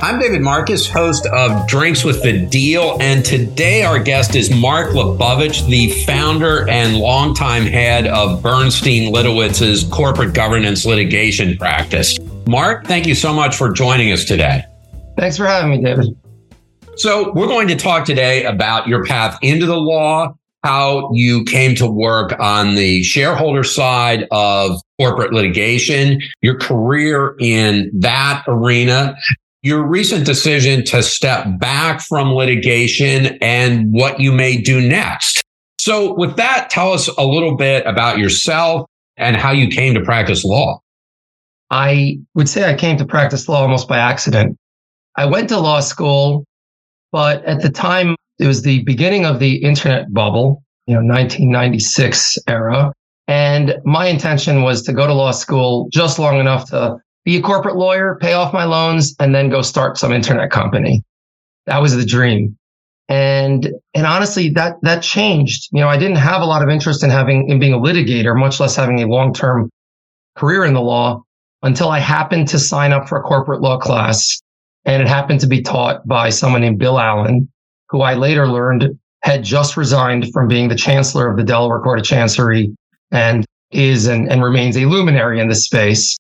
I'm David Marcus, host of Drinks with the Deal, and today our guest is Mark Lebovich, the founder and longtime head of Bernstein Lidowitz's corporate governance litigation practice. Mark, thank you so much for joining us today. Thanks for having me, David. So we're going to talk today about your path into the law, how you came to work on the shareholder side of corporate litigation, your career in that arena, your recent decision to step back from litigation, and what you may do next. So with that, tell us a little bit about yourself and how you came to practice law. I would say I came to practice law almost by accident. I went to law school, but at the time, it was the beginning of the internet bubble, 1996 era. And my intention was to go to law school just long enough to be a corporate lawyer, pay off my loans, and then go start some internet company. That was the dream. And honestly, that changed. I didn't have a lot of interest in being a litigator, much less having a long-term career in the law, until I happened to sign up for a corporate law class. And it happened to be taught by someone named Bill Allen, who I later learned had just resigned from being the chancellor of the Delaware Court of Chancery and is and remains a luminary in this space.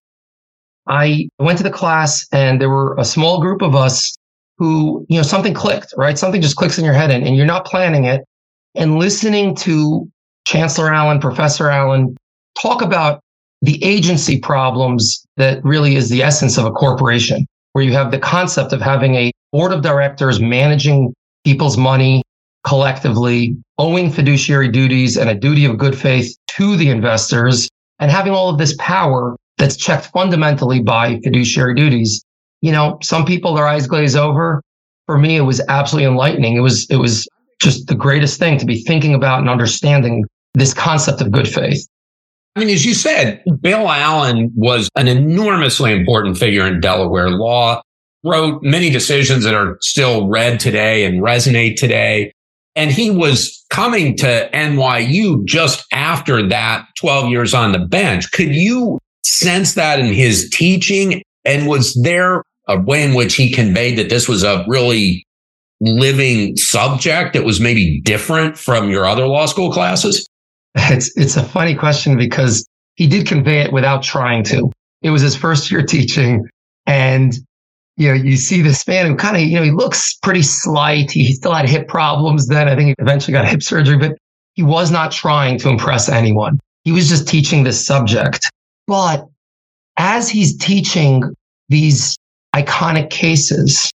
I went to the class and there were a small group of us who, something clicked, right? Something just clicks in your head and you're not planning it. And listening to Chancellor Allen, Professor Allen talk about the agency problems that really is the essence of a corporation, where you have the concept of having a board of directors managing people's money collectively, owing fiduciary duties and a duty of good faith to the investors, and having all of this power that's checked fundamentally by fiduciary duties. Some people, their eyes glaze over. For me, it was absolutely enlightening. It was just the greatest thing to be thinking about and understanding this concept of good faith. I mean, as you said, Bill Allen was an enormously important figure in Delaware law, wrote many decisions that are still read today and resonate today. And he was coming to NYU just after that 12 years on the bench. Could you sense that in his teaching? And was there a way in which he conveyed that this was a really living subject that was maybe different from your other law school classes? It's a funny question because he did convey it without trying to. It was his first year teaching. And, you see this man who kind of, he looks pretty slight. He still had hip problems then. I think he eventually got hip surgery, but he was not trying to impress anyone. He was just teaching this subject. But as he's teaching these iconic cases,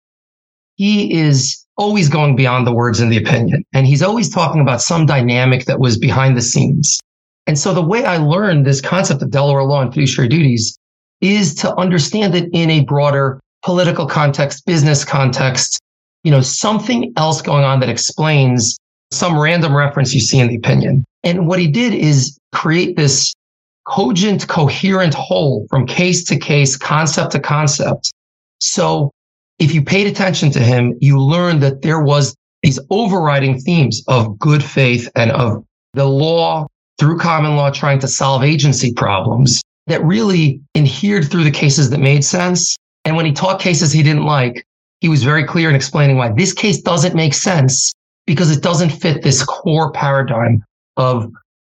he is always going beyond the words and the opinion. And he's always talking about some dynamic that was behind the scenes. And so the way I learned this concept of Delaware law and fiduciary duties is to understand it in a broader political context, business context, something else going on that explains some random reference you see in the opinion. And what he did is create this cogent, coherent whole from case to case, concept to concept. So if you paid attention to him, you learned that there was these overriding themes of good faith and of the law through common law trying to solve agency problems that really adhered through the cases that made sense. And when he taught cases he didn't like, he was very clear in explaining why this case doesn't make sense because it doesn't fit this core paradigm of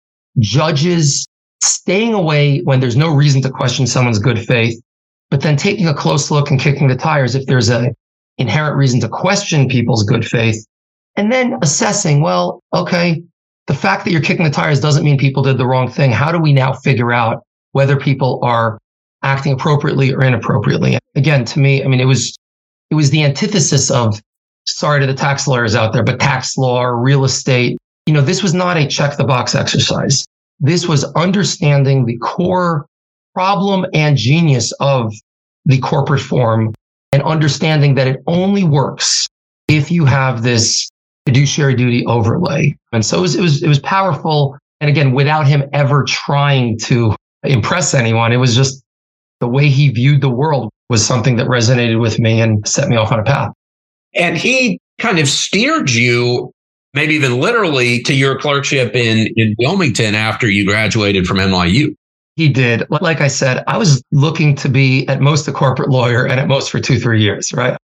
judges staying away when there's no reason to question someone's good faith, but then taking a close look and kicking the tires if there's an inherent reason to question people's good faith, and then assessing, well, okay, the fact that you're kicking the tires doesn't mean people did the wrong thing. How do we now figure out whether people are acting appropriately or inappropriately? Again, to me, it was the antithesis of, sorry to the tax lawyers out there, but tax law or real estate. This was not a check the box exercise. This was understanding the core problem and genius of the corporate form and understanding that it only works if you have this fiduciary duty overlay. And so it was powerful. And again, without him ever trying to impress anyone, it was just the way he viewed the world was something that resonated with me and set me off on a path. And he kind of steered you, maybe even literally, to your clerkship in Wilmington after you graduated from NYU. He did. Like I said, I was looking to be at most a corporate lawyer and at most for 2-3 years, right?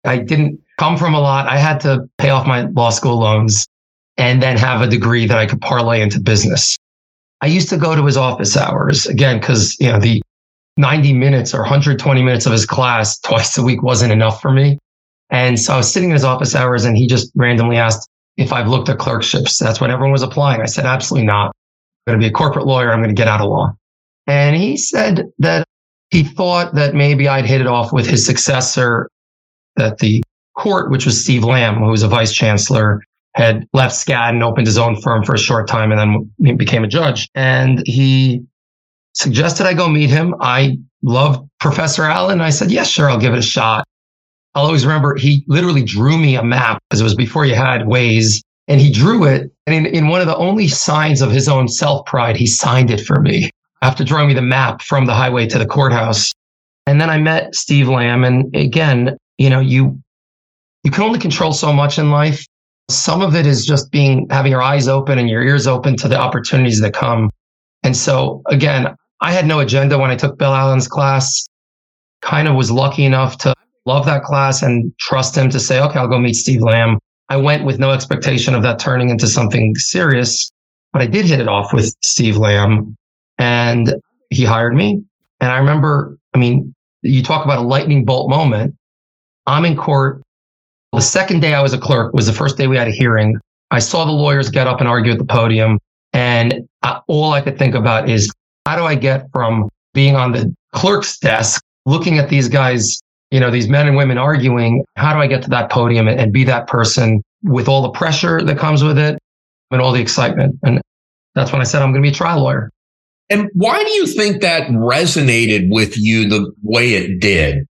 I didn't come from a lot. I had to pay off my law school loans and then have a degree that I could parlay into business. I used to go to his office hours again, because, the 90 minutes or 120 minutes of his class twice a week wasn't enough for me. And so I was sitting in his office hours and he just randomly asked if I've looked at clerkships. That's when everyone was applying. I said, absolutely not. I'm going to be a corporate lawyer. I'm going to get out of law. And he said that he thought that maybe I'd hit it off with his successor at the court, which was Steve Lamb, who was a vice chancellor, had left Skadden, opened his own firm for a short time, and then became a judge. And he suggested I go meet him. I loved Professor Allen. I said, yeah, sure, I'll give it a shot. I'll always remember he literally drew me a map, because it was before you had Waze, and he drew it. And in one of the only signs of his own self-pride, he signed it for me after drawing me the map from the highway to the courthouse. And then I met Steve Lamb. And again, you can only control so much in life. Some of it is just having your eyes open and your ears open to the opportunities that come. And so again, I had no agenda when I took Bill Allen's class. Kind of was lucky enough to love that class and trust him to say, okay, I'll go meet Steve Lamb. I went with no expectation of that turning into something serious, but I did hit it off with Steve Lamb and he hired me. And I remember, you talk about a lightning bolt moment. I'm in court. The second day I was a clerk was the first day we had a hearing. I saw the lawyers get up and argue at the podium. And all I could think about is, how do I get from being on the clerk's desk, looking at these guys, these men and women arguing, how do I get to that podium and be that person with all the pressure that comes with it and all the excitement? And that's when I said, I'm going to be a trial lawyer. And why do you think that resonated with you the way it did?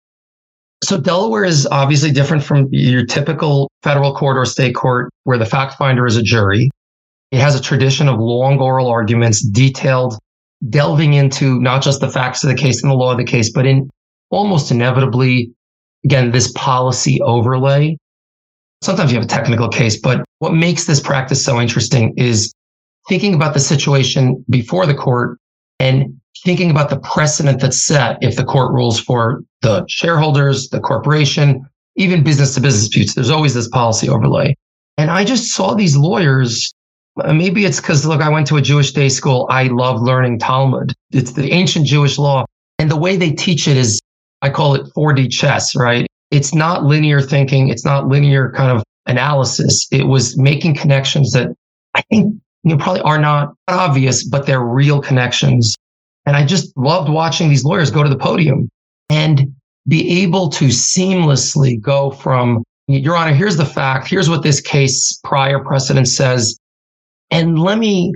So Delaware is obviously different from your typical federal court or state court where the fact finder is a jury. It has a tradition of long oral arguments, detailed, delving into not just the facts of the case and the law of the case, but in almost inevitably, again, this policy overlay. Sometimes you have a technical case, but what makes this practice so interesting is thinking about the situation before the court and thinking about the precedent that's set if the court rules for the shareholders, the corporation, even business to business disputes. There's always this policy overlay. And I just saw these lawyers. Maybe it's because, look, I went to a Jewish day school. I love learning Talmud. It's the ancient Jewish law. And the way they teach it is, I call it 4D chess, right? It's not linear thinking. It's not linear kind of analysis. It was making connections that I think probably are not obvious, but they're real connections. And I just loved watching these lawyers go to the podium and be able to seamlessly go from, Your Honor, here's the fact. Here's what this case prior precedent says. And let me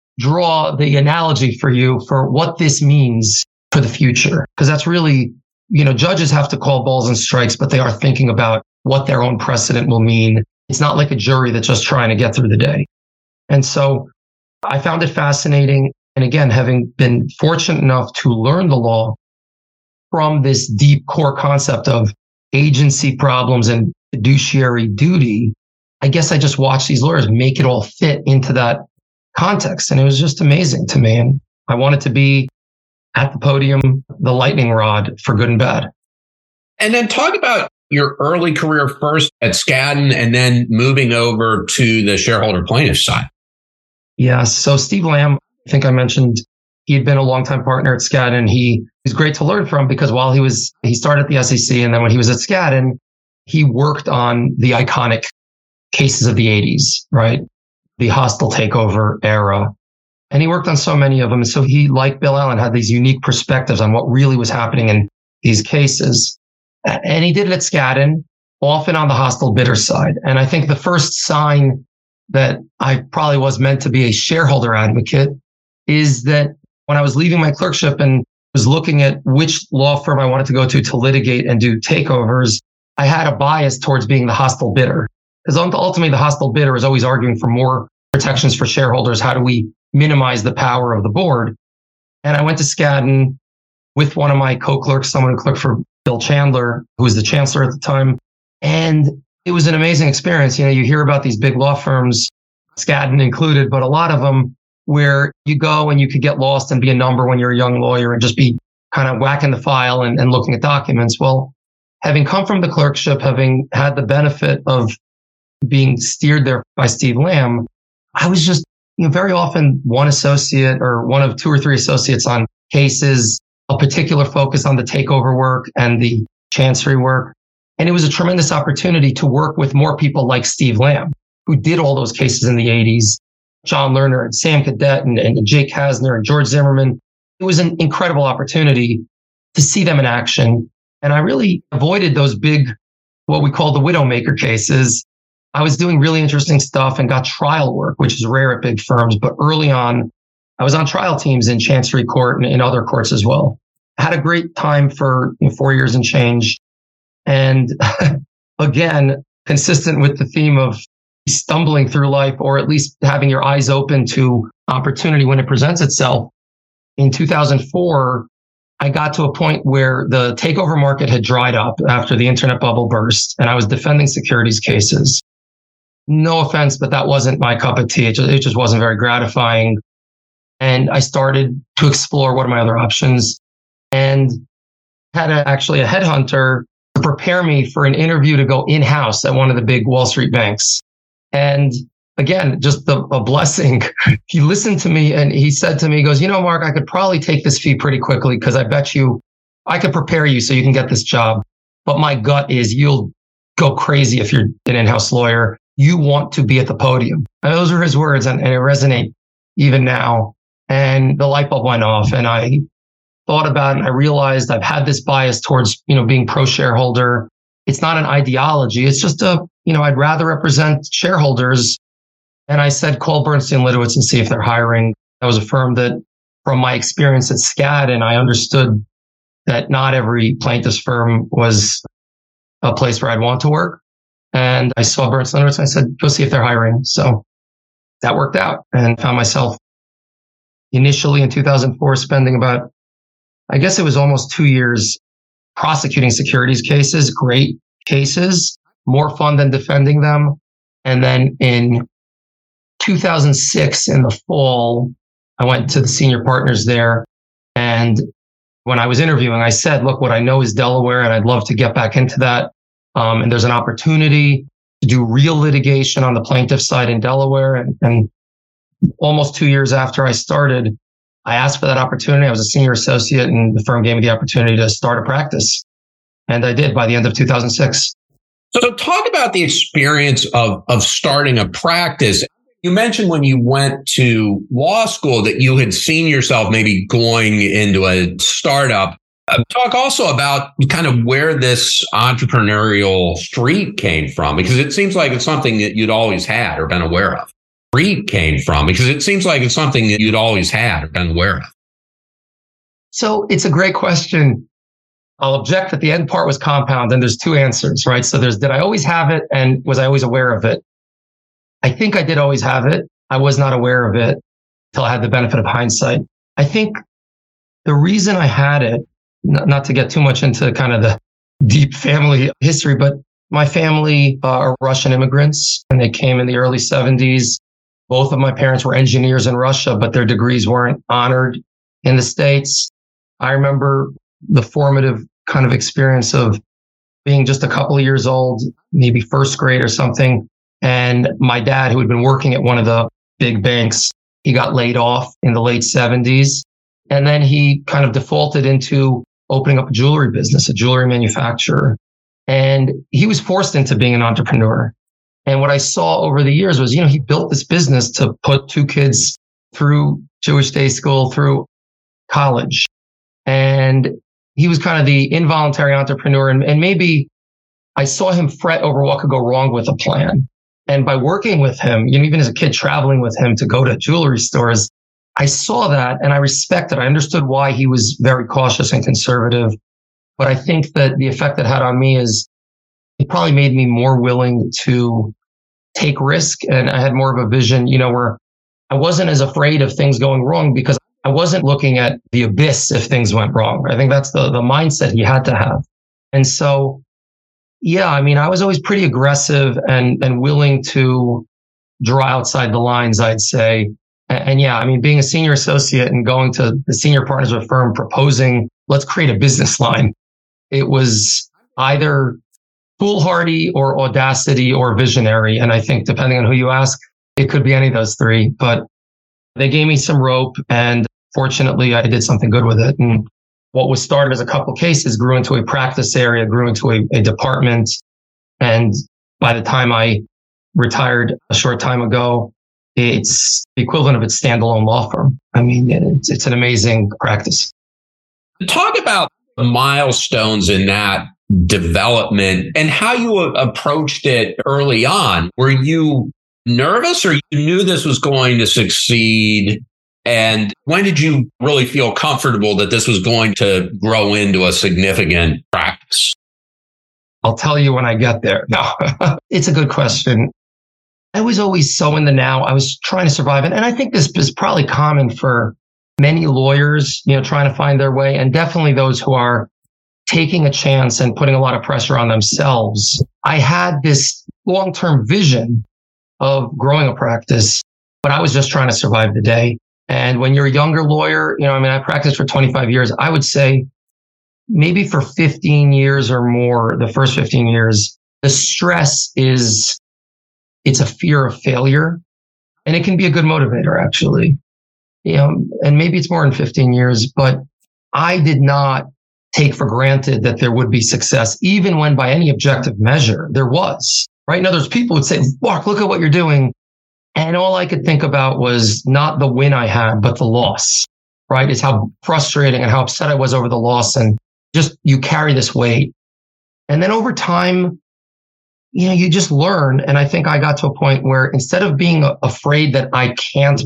draw the analogy for you for what this means for the future. Because that's really, judges have to call balls and strikes, but they are thinking about what their own precedent will mean. It's not like a jury that's just trying to get through the day. And so I found it fascinating. And again, having been fortunate enough to learn the law from this deep core concept of agency problems and fiduciary duty, I guess I just watched these lawyers make it all fit into that context. And it was just amazing to me. And I wanted to be at the podium, the lightning rod for good and bad. And then talk about your early career first at Skadden and then moving over to the shareholder plaintiff side. Yeah. So Steve Lamb, I think I mentioned he had been a longtime partner at Skadden. He was great to learn from because while he started at the SEC and then when he was at Skadden, he worked on the iconic cases of the 80s, right? The hostile takeover era. And he worked on so many of them. And so he, like Bill Allen, had these unique perspectives on what really was happening in these cases. And he did it at Skadden, often on the hostile bidder side. And I think the first sign that I probably was meant to be a shareholder advocate is that when I was leaving my clerkship and was looking at which law firm I wanted to go to litigate and do takeovers, I had a bias towards being the hostile bidder. Because ultimately the hostile bidder is always arguing for more protections for shareholders. How do we minimize the power of the board? And I went to Skadden with one of my co-clerks, someone who clerked for Bill Chandler, who was the chancellor at the time. And it was an amazing experience. You hear about these big law firms, Skadden included, but a lot of them where you go and you could get lost and be a number when you're a young lawyer and just be kind of whacking the file and looking at documents. Well, having come from the clerkship, having had the benefit of being steered there by Steve Lamb, I was just, very often one associate or one of two or three associates on cases, a particular focus on the takeover work and the chancery work. And it was a tremendous opportunity to work with more people like Steve Lamb, who did all those cases in the 80s, John Lerner and Sam Cadet and Jake Hasner and George Zimmerman. It was an incredible opportunity to see them in action. And I really avoided those big, what we call the widowmaker cases. I was doing really interesting stuff and got trial work, which is rare at big firms. But early on, I was on trial teams in Chancery Court and in other courts as well. I had a great time for 4 years and change. And again, consistent with the theme of stumbling through life, or at least having your eyes open to opportunity when it presents itself. In 2004, I got to a point where the takeover market had dried up after the internet bubble burst, and I was defending securities cases. No offense, but that wasn't my cup of tea. It just wasn't very gratifying. And I started to explore what are my other options, and had actually a headhunter to prepare me for an interview to go in-house at one of the big Wall Street banks. And again, just a blessing. He listened to me and he said to me, he goes, Mark, I could probably take this fee pretty quickly because I bet you I could prepare you so you can get this job. But my gut is you'll go crazy if you're an in-house lawyer. You want to be at the podium. And those are his words, and it resonate even now. And the light bulb went off, and I thought about it, and I realized I've had this bias towards, being pro-shareholder. It's not an ideology. It's just I'd rather represent shareholders. And I said, call Bernstein Litowitz and see if they're hiring. That was a firm that, from my experience at Skadden, I understood that not every plaintiff's firm was a place where I'd want to work. And I saw Bernstein Litowitz and I said, go see if they're hiring. So that worked out, and found myself initially in 2004 spending about, I guess it was almost 2 years prosecuting securities cases, great cases, more fun than defending them. And then in 2006 in the fall, I went to the senior partners there. And when I was interviewing, I said, look, what I know is Delaware, and I'd love to get back into that. And there's an opportunity to do real litigation on the plaintiff side in Delaware. And almost 2 years after I started, I asked for that opportunity. I was a senior associate, and the firm gave me the opportunity to start a practice. And I did by the end of 2006. So talk about the experience of starting a practice. You mentioned when you went to law school that you had seen yourself maybe going into a startup. Talk also about kind of where this entrepreneurial streak came from, because it seems like it's something that you'd always had or been aware of. So it's a great question. I'll object that the end part was compound, and there's two answers, right? So there's, did I always have it, and was I always aware of it? I think I did always have it. I was not aware of it until I had the benefit of hindsight. I think the reason I had it, not to get too much into kind of the deep family history, but my family are Russian immigrants, and they came in the early 70s. Both of my parents were engineers in Russia, but their degrees weren't honored in the States. I remember the formative kind of experience of being just a couple of years old, maybe first grade or something. And my dad, who had been working at one of the big banks, he got laid off in the late 70s. And then he kind of defaulted into opening up a jewelry business, a jewelry manufacturer. And he was forced into being an entrepreneur. And what I saw over the years was, he built this business to put two kids through Jewish day school, through college. And he was kind of the involuntary entrepreneur. And maybe I saw him fret over what could go wrong with a plan. And by working with him, even as a kid traveling with him to go to jewelry stores, I saw that and I respected, I understood why he was very cautious and conservative. But I think that the effect it had on me is it probably made me more willing to take risk. And I had more of a vision, where I wasn't as afraid of things going wrong because I wasn't looking at the abyss if things went wrong. I think that's the mindset you had to have. And so, yeah, I was always pretty aggressive and willing to draw outside the lines, I'd say. And yeah, being a senior associate and going to the senior partners of a firm proposing, let's create a business line. It was either foolhardy or audacity or visionary. And I think depending on who you ask, it could be any of those three. But they gave me some rope, and fortunately, I did something good with it. And what was started as a couple cases grew into a practice area, grew into a department. And by the time I retired a short time ago, it's the equivalent of its standalone law firm. I mean, it's an amazing practice. Talk about the milestones in that development and how you approached it early on. Were you nervous, or you knew this was going to succeed? And when did you really feel comfortable that this was going to grow into a significant practice? I'll tell you when I get there. No, it's a good question. I was always so in the now. I was trying to survive. And I think this is probably common for many lawyers, trying to find their way, and definitely those who are taking a chance and putting a lot of pressure on themselves. I had this long-term vision of growing a practice, but I was just trying to survive the day. And when you're a younger lawyer, I practiced for 25 years. I would say maybe for 15 years or more, the first 15 years, the stress it's a fear of failure. And it can be a good motivator, actually. And maybe it's more than 15 years, but I did not take for granted that there would be success, even when by any objective measure there was, right? Now, there's people would say, Mark, look at what you're doing. And all I could think about was not the win I had, but the loss, right? It's how frustrating and how upset I was over the loss. And just, you carry this weight. And then over time, you just learn. And I think I got to a point where instead of being afraid that I can't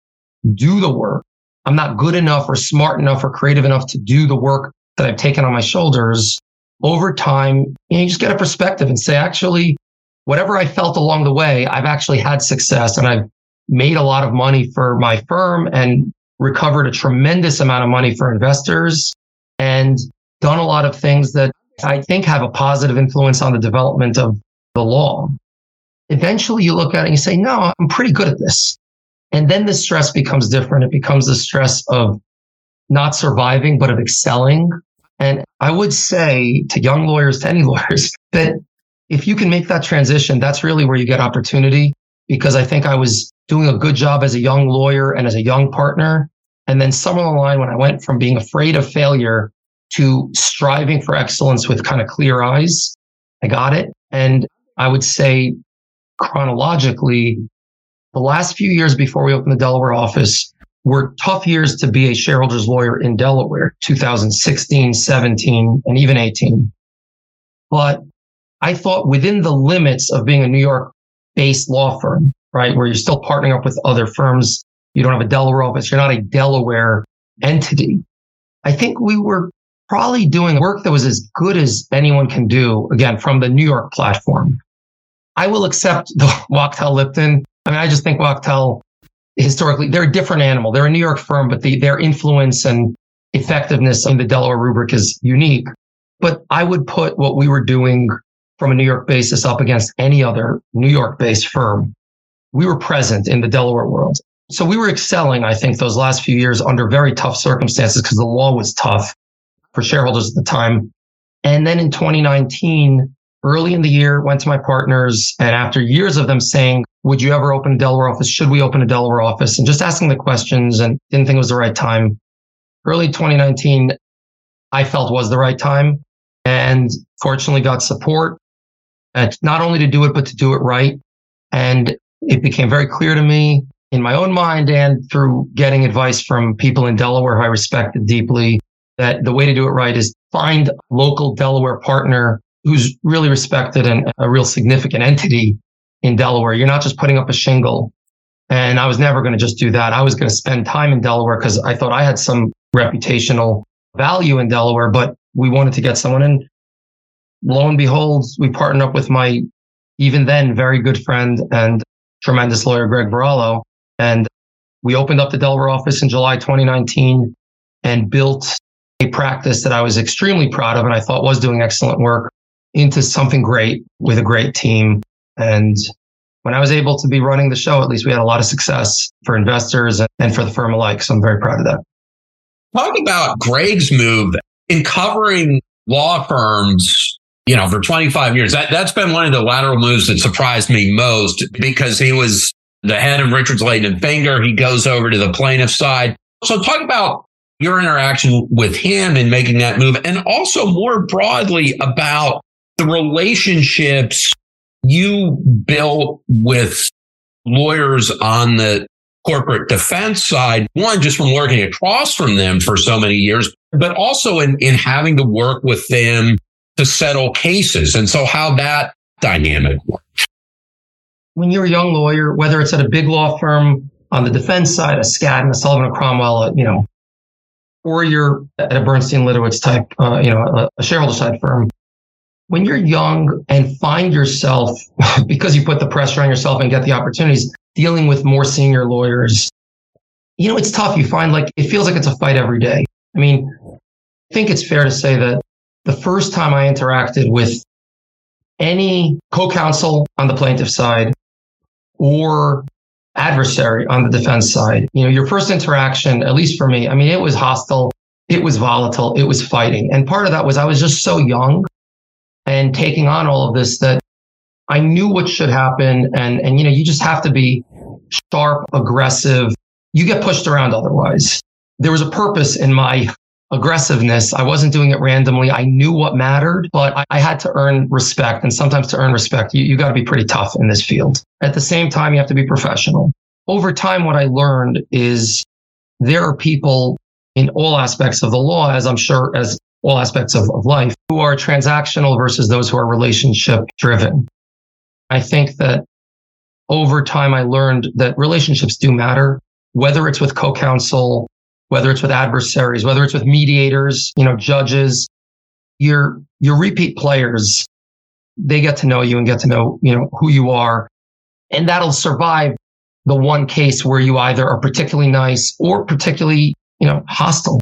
do the work, I'm not good enough or smart enough or creative enough to do the work that I've taken on my shoulders, over time, you just get a perspective and say, actually, whatever I felt along the way, I've actually had success, and I've made a lot of money for my firm and recovered a tremendous amount of money for investors and done a lot of things that I think have a positive influence on the development of the law. Eventually you look at it and you say, no, I'm pretty good at this. And then the stress becomes different. It becomes the stress of not surviving, but of excelling. And I would say to young lawyers, to any lawyers, that if you can make that transition, that's really where you get opportunity. Because I think I was doing a good job as a young lawyer and as a young partner. And then somewhere along the line, when I went from being afraid of failure to striving for excellence with kind of clear eyes, I got it. And I would say chronologically, the last few years before we opened the Delaware office were tough years to be a shareholders lawyer in Delaware, 2016, 17, and even 18. But I thought within the limits of being a New York-based law firm, right, where you're still partnering up with other firms, you don't have a Delaware office, you're not a Delaware entity. I think we were probably doing work that was as good as anyone can do, again, from the New York platform. I will accept the Wachtell Lipton. I just think Wachtell, historically, they're a different animal. They're a New York firm, but their influence and effectiveness in the Delaware rubric is unique. But I would put what we were doing from a New York basis up against any other New York-based firm. We were present in the Delaware world. So we were excelling, I think, those last few years under very tough circumstances because the law was tough for shareholders at the time. And then in 2019, early in the year, went to my partners, and after years of them saying, would you ever open a Delaware office? Should we open a Delaware office? And just asking the questions and didn't think it was the right time. Early 2019, I felt was the right time, and fortunately got support, not only to do it, but to do it right. And it became very clear to me in my own mind and through getting advice from people in Delaware who I respected deeply, that the way to do it right is find a local Delaware partner who's really respected and a real significant entity in Delaware. You're not just putting up a shingle. And I was never going to just do that. I was going to spend time in Delaware because I thought I had some reputational value in Delaware, but we wanted to get someone in. Lo and behold, we partnered up with my, even then, very good friend and tremendous lawyer, Greg Varallo. And we opened up the Delaware office in July 2019 and built a practice that I was extremely proud of and I thought was doing excellent work into something great with a great team. And when I was able to be running the show, at least we had a lot of success for investors and for the firm alike. So I'm very proud of that. Talk about Greg's move in covering law firms. for 25 years. That's been one of the lateral moves that surprised me most, because he was the head of Richards, Layton and Finger. He goes over to the plaintiff side. So talk about your interaction with him in making that move, and also more broadly about the relationships you built with lawyers on the corporate defense side, one, just from working across from them for so many years, but also in having to work with them to settle cases. And so how that dynamic works. When you're a young lawyer, whether it's at a big law firm on the defense side, a Skadden, a Sullivan, a Cromwell, or you're at a Bernstein Litowitz type, a shareholder side firm, when you're young and find yourself, because you put the pressure on yourself and get the opportunities, dealing with more senior lawyers, it's tough. You find it feels like it's a fight every day. I mean, I think it's fair to say that the first time I interacted with any co-counsel on the plaintiff side or adversary on the defense side, your first interaction, at least for me, I mean, it was hostile, it was volatile, it was fighting. And part of that was I was just so young and taking on all of this that I knew what should happen. And you just have to be sharp, aggressive. You get pushed around otherwise. There was a purpose in my aggressiveness. I wasn't doing it randomly. I knew what mattered, but I had to earn respect. And sometimes to earn respect, you got to be pretty tough in this field. At the same time, you have to be professional. Over time, what I learned is there are people in all aspects of the law, as I'm sure as all aspects of life, who are transactional versus those who are relationship driven. I think that over time, I learned that relationships do matter, whether it's with co-counsel, whether it's with adversaries, whether it's with mediators, judges, your repeat players, they get to know you and get to know, who you are. And that'll survive the one case where you either are particularly nice or particularly, hostile.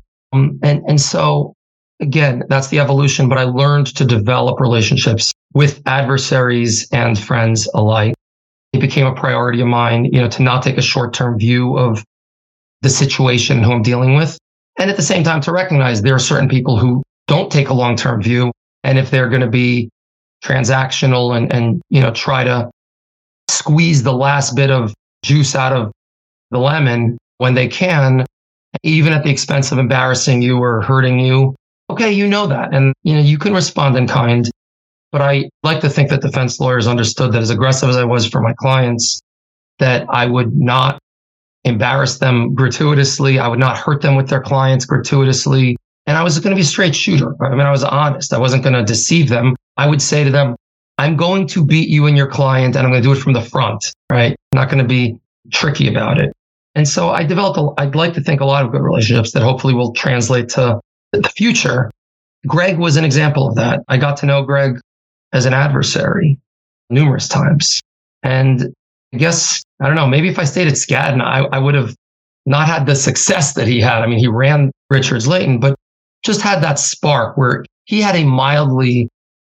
And so again, that's the evolution, but I learned to develop relationships with adversaries and friends alike. It became a priority of mine, to not take a short-term view of the situation who I'm dealing with. And at the same time, to recognize there are certain people who don't take a long-term view. And if they're going to be transactional and try to squeeze the last bit of juice out of the lemon when they can, even at the expense of embarrassing you or hurting you, okay, that. And, you can respond in kind. But I like to think that defense lawyers understood that as aggressive as I was for my clients, that I would not embarrass them gratuitously. I would not hurt them with their clients gratuitously. And I was going to be a straight shooter. I mean, I was honest. I wasn't going to deceive them. I would say to them, I'm going to beat you and your client, and I'm going to do it from the front, right? I'm not going to be tricky about it. And so I developed, I'd like to think, a lot of good relationships that hopefully will translate to the future. Greg was an example of that. I got to know Greg as an adversary numerous times. And I guess, I don't know, maybe if I stayed at Skadden, I would have not had the success that he had. I mean, he ran Richards Layton, but just had that spark where he had a mildly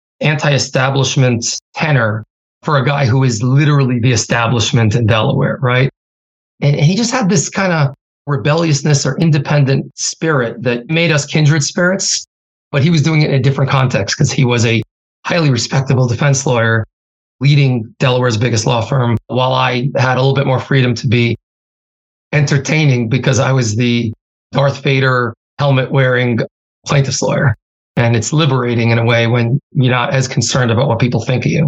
anti-establishment tenor for a guy who is literally the establishment in Delaware, right? And he just had this kind of rebelliousness or independent spirit that made us kindred spirits, but he was doing it in a different context because he was a highly respectable defense lawyer leading Delaware's biggest law firm, while I had a little bit more freedom to be entertaining because I was the Darth Vader helmet-wearing plaintiff's lawyer. And it's liberating in a way when you're not as concerned about what people think of you.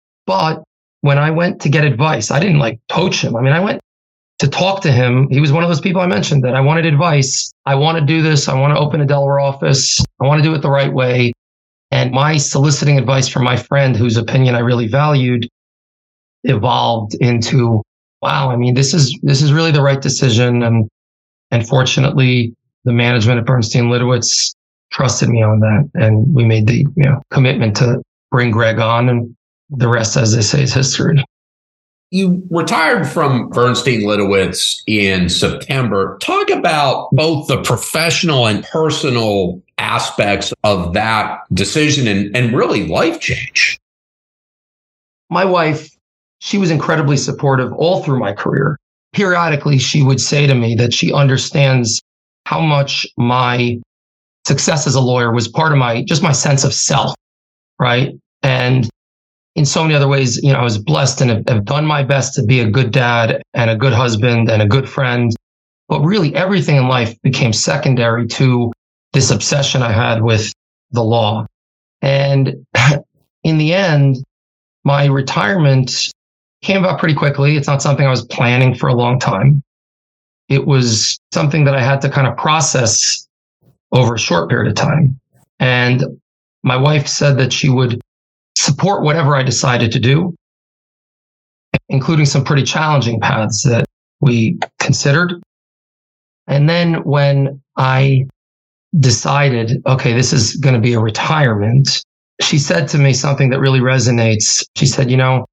But when I went to get advice, I didn't poach him. I mean, I went to talk to him. He was one of those people I mentioned that I wanted advice. I want to do this. I want to open a Delaware office. I want to do it the right way. And my soliciting advice from my friend, whose opinion I really valued, evolved into, wow, I mean, this is really the right decision. And fortunately, the management at Bernstein Litowitz trusted me on that. And we made the commitment to bring Greg on, and the rest, as they say, is history. You retired from Bernstein Litowitz in September. Talk about both the professional and personal aspects of that decision and really life change. My wife, she was incredibly supportive all through my career. Periodically, she would say to me that she understands how much my success as a lawyer was part of my sense of self, right? And in so many other ways, I was blessed and have done my best to be a good dad and a good husband and a good friend. But really everything in life became secondary to this obsession I had with the law. And in the end, my retirement came about pretty quickly. It's not something I was planning for a long time. It was something that I had to kind of process over a short period of time. And my wife said that she would support whatever I decided to do, including some pretty challenging paths that we considered. And then when I decided, okay, this is going to be a retirement, she said to me something that really resonates. She said,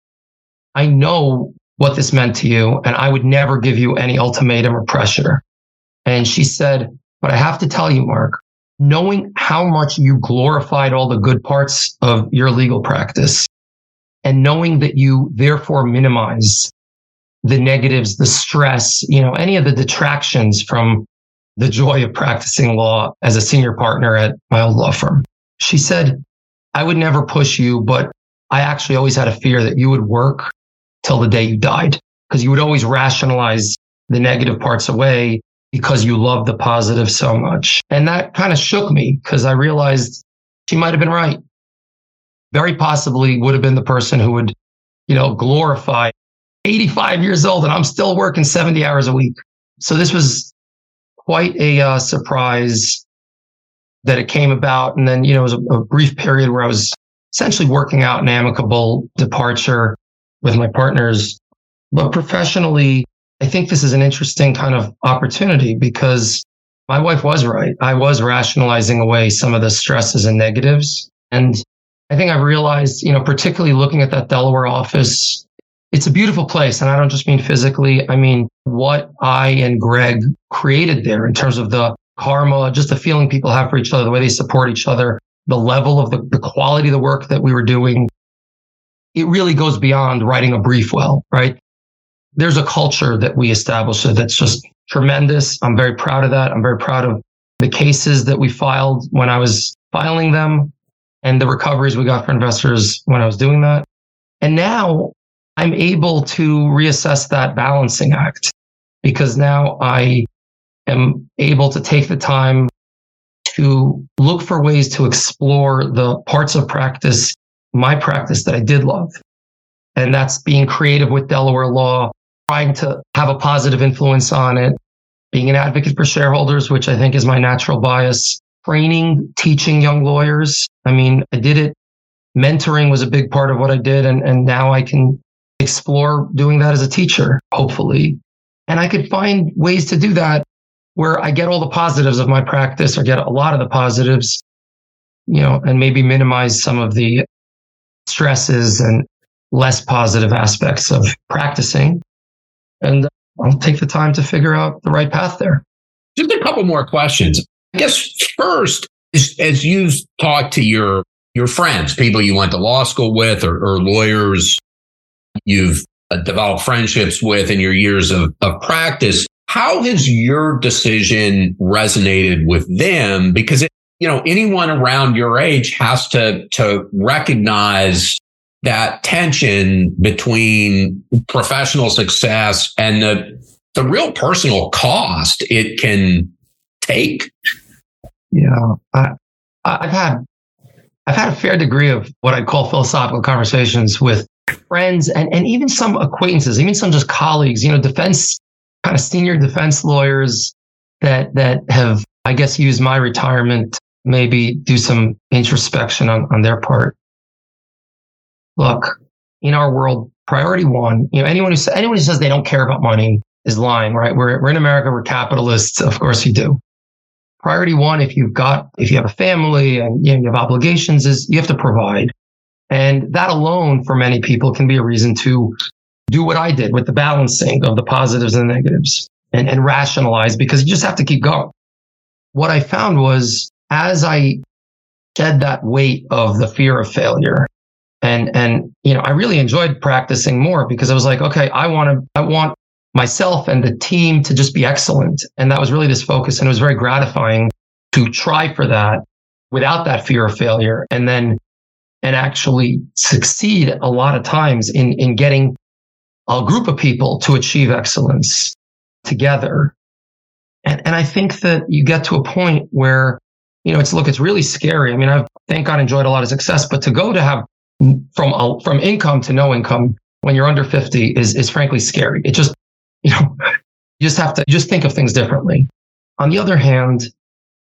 I know what this meant to you, and I would never give you any ultimatum or pressure. And she said, but I have to tell you, Mark, knowing how much you glorified all the good parts of your legal practice and knowing that you therefore minimize the negatives, the stress, any of the detractions from the joy of practicing law as a senior partner at my old law firm. She said, I would never push you, but I actually always had a fear that you would work till the day you died because you would always rationalize the negative parts away because you love the positive so much. And that kind of shook me because I realized she might have been right. Very possibly would have been the person who would, glorify 85 years old and I'm still working 70 hours a week. So this was quite a surprise that it came about. And then, it was a brief period where I was essentially working out an amicable departure with my partners. But professionally, I think this is an interesting kind of opportunity because my wife was right. I was rationalizing away some of the stresses and negatives. And I think I've realized, particularly looking at that Delaware office, it's a beautiful place. And I don't just mean physically. I mean, what I and Greg created there in terms of the karma, just the feeling people have for each other, the way they support each other, the level of the quality of the work that we were doing. It really goes beyond writing a brief well, right? There's a culture that we established that's just tremendous. I'm very proud of that. I'm very proud of the cases that we filed when I was filing them and the recoveries we got for investors when I was doing that. And now I'm able to reassess that balancing act because now I am able to take the time to look for ways to explore the parts of practice, my practice that I did love. And that's being creative with Delaware law, trying to have a positive influence on it, being an advocate for shareholders, which I think is my natural bias, training, teaching young lawyers. I mean, I did it. Mentoring was a big part of what I did. And now I can explore doing that as a teacher, hopefully. And I could find ways to do that where I get all the positives of my practice or get a lot of the positives, and maybe minimize some of the stresses and less positive aspects of practicing. And I'll take the time to figure out the right path there. Just a couple more questions. I guess first, as you talk to your friends, people you went to law school with or lawyers you've developed friendships with in your years of practice, how has your decision resonated with them? Because anyone around your age has to recognize that tension between professional success and the real personal cost it can take. Yeah, I've had a fair degree of what I call philosophical conversations with friends and even some acquaintances, even some just colleagues, defense, kind of senior defense lawyers that have, I guess, used my retirement, maybe do some introspection on their part. Look, in our world, priority one, anyone who says they don't care about money is lying, right? We're in America, we're capitalists. Of course you do. Priority one, if you have a family and you have obligations, is you have to provide. And that alone for many people can be a reason to do what I did with the balancing of the positives and the negatives and rationalize because you just have to keep going. What I found was as I shed that weight of the fear of failure and I really enjoyed practicing more because I was like, okay, I want myself and the team to just be excellent. And that was really this focus. And it was very gratifying to try for that without that fear of failure. And then and actually succeed a lot of times in getting a group of people to achieve excellence together. And I think that you get to a point where, it's really scary. I mean, I've, thank God, enjoyed a lot of success, but to go to have from income to no income when you're under 50 is frankly scary. It just, you just have to think of things differently. On the other hand, it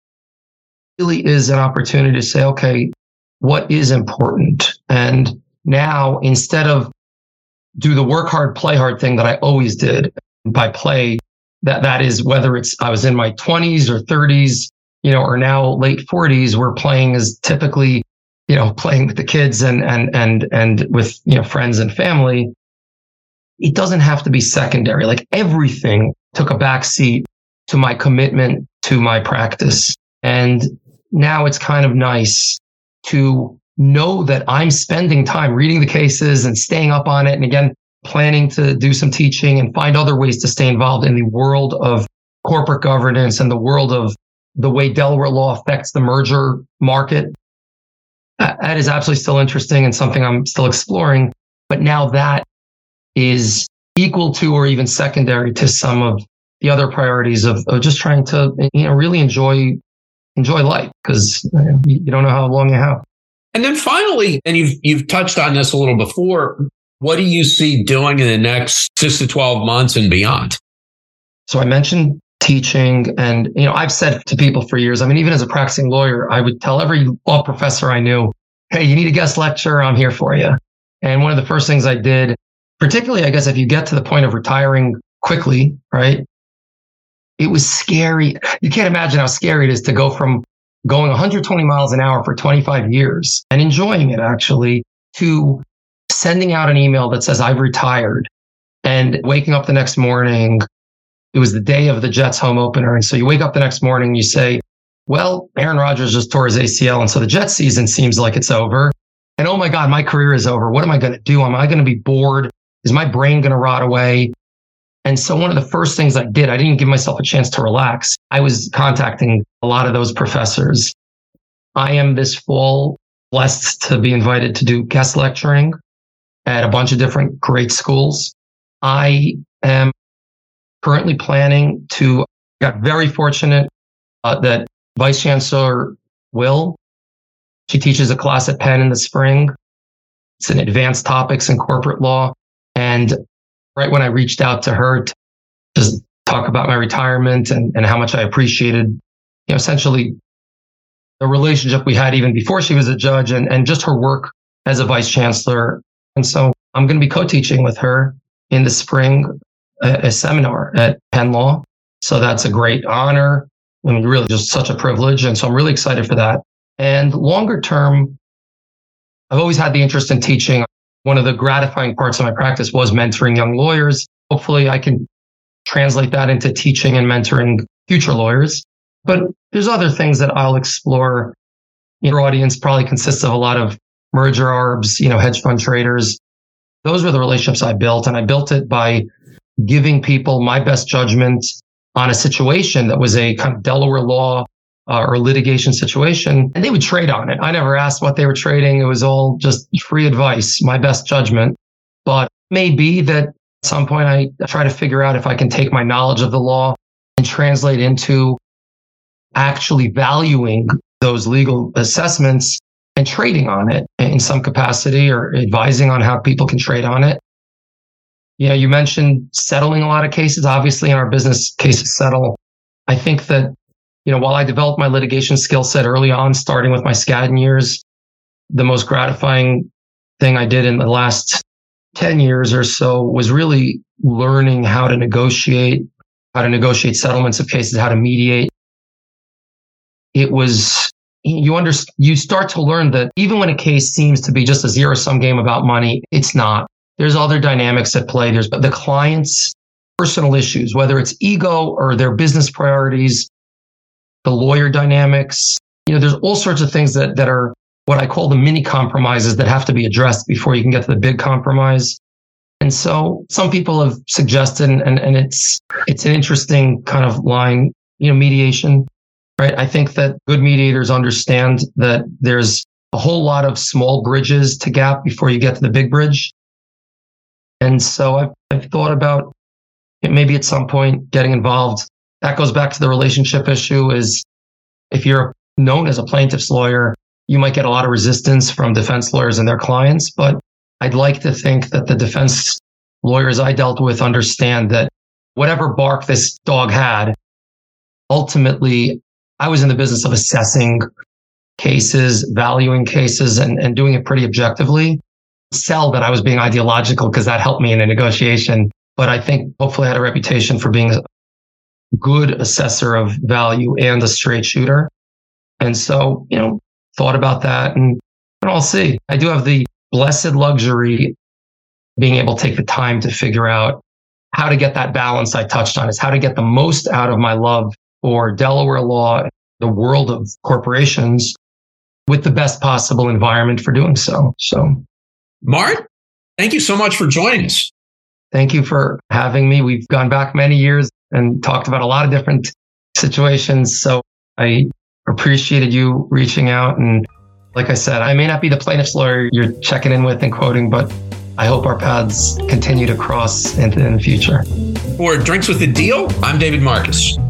really is an opportunity to say, okay, what is important? And now, instead of do the work hard, play hard thing that I always did, by play, that is whether it's I was in my 20s or 30s, or now late 40s, we're playing as typically, playing with the kids and with, friends and family. It doesn't have to be secondary. Like, everything took a backseat to my commitment to my practice. And now it's kind of nice to know that I'm spending time reading the cases and staying up on it. And again, planning to do some teaching and find other ways to stay involved in the world of corporate governance and the world of the way Delaware law affects the merger market. That is absolutely still interesting and something I'm still exploring. But now that is equal to or even secondary to some of the other priorities of just trying to, really enjoy life, because you don't know how long you have. And then finally, and you've touched on this a little before, what do you see doing in the next 6 to 12 months and beyond? So I mentioned teaching, and I've said to people for years, I mean, even as a practicing lawyer, I would tell every law professor I knew, hey, you need a guest lecture, I'm here for you. And one of the first things I did, particularly, I guess, if you get to the point of retiring quickly, right? It was scary. You can't imagine how scary it is to go from going 120 miles an hour for 25 years and enjoying it, actually, to sending out an email that says I've retired, and waking up the next morning. It was the day of the Jets home opener. And so you wake up the next morning and you say, well, Aaron Rodgers just tore his ACL. And so the Jets season seems like it's over. And oh my God, my career is over. What am I going to do? Am I going to be bored? Is my brain going to rot away? And so one of the first things I did, I didn't give myself a chance to relax. I was contacting a lot of those professors. I am this fall blessed to be invited to do guest lecturing at a bunch of different great schools. I am currently planning to, got very fortunate that Vice Chancellor Will, she teaches a class at Penn in the spring. It's in advanced topics in corporate law. And right when I reached out to her to just talk about my retirement and how much I appreciated, essentially the relationship we had even before she was a judge and just her work as a vice chancellor. And so I'm going to be co-teaching with her in the spring a seminar at Penn Law. So that's a great honor. I mean, really just such a privilege. And so I'm really excited for that. And longer term, I've always had the interest in teaching. One of the gratifying parts of my practice was mentoring young lawyers. Hopefully I can translate that into teaching and mentoring future lawyers. But there's other things that I'll explore. Your audience probably consists of a lot of merger arbs, hedge fund traders. Those were the relationships I built. And I built it by giving people my best judgment on a situation that was a kind of Delaware law or litigation situation, and they would trade on it. I never asked what they were trading. It was all just free advice, my best judgment. But maybe that at some point I try to figure out if I can take my knowledge of the law and translate into actually valuing those legal assessments and trading on it in some capacity, or advising on how people can trade on it. You mentioned settling a lot of cases. Obviously, in our business, cases settle. I think that, while I developed my litigation skill set early on, starting with my Skadden years, the most gratifying thing I did in the last 10 years or so was really learning how to negotiate settlements of cases, how to mediate. It was, you start to learn that even when a case seems to be just a zero-sum game about money, it's not. There's other dynamics at play. There's the client's personal issues, whether it's ego or their business priorities, the lawyer dynamics. There's all sorts of things that are what I call the mini compromises that have to be addressed before you can get to the big compromise. And so some people have suggested, and it's an interesting kind of line, mediation, right? I think that good mediators understand that there's a whole lot of small bridges to gap before you get to the big bridge. And so I've thought about maybe at some point getting involved. That goes back to the relationship issue is if you're known as a plaintiff's lawyer, you might get a lot of resistance from defense lawyers and their clients. But I'd like to think that the defense lawyers I dealt with understand that whatever bark this dog had, ultimately, I was in the business of assessing cases, valuing cases, and doing it pretty objectively. Sell that I was being ideological because that helped me in a negotiation. But I think hopefully I had a reputation for being a good assessor of value and a straight shooter. And so, thought about that and I'll see. I do have the blessed luxury being able to take the time to figure out how to get that balance I touched on, is how to get the most out of my love for Delaware law, the world of corporations, with the best possible environment for doing so. So, Mart, thank you so much for joining us. Thank you for having me. We've gone back many years and talked about a lot of different situations. So I appreciated you reaching out. And like I said, I may not be the plaintiff's lawyer you're checking in with and quoting, but I hope our paths continue to cross in the future. For Drinks with the Deal, I'm David Marcus.